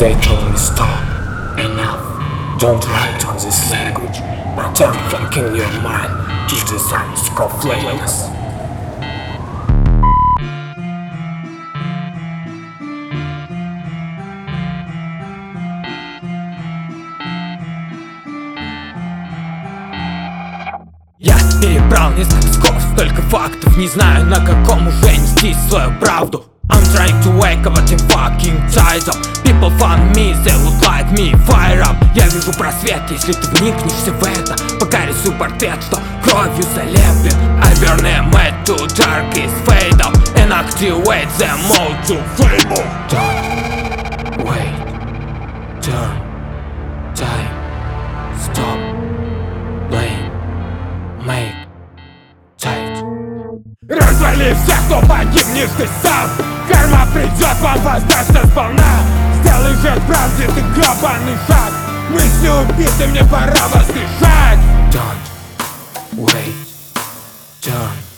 They told me stop, enough. Don't write on this language, but I'm thinking your mind. Keep the songs flameless. Я перебрал несколько сков, столько фактов, не знаю, на каком уже нести свою правду. I'm trying to wake up at the fucking title. People find me, they would like me, fire up. Я вижу просвет, если ты вникнешься в это. Пока рисую портрет, что кровью залеплен. I burn them at too dark is fatal and activate them all to flame. Don't wait, turn, time, stop, blame, make, tight. Развали всех, кто погибнешь ты сам. Карма придет, вам воздастся сполна. Сделай же к правде ты гребаный шаг. Мысли убиты, мне пора воскрешать. Don't wait, turn.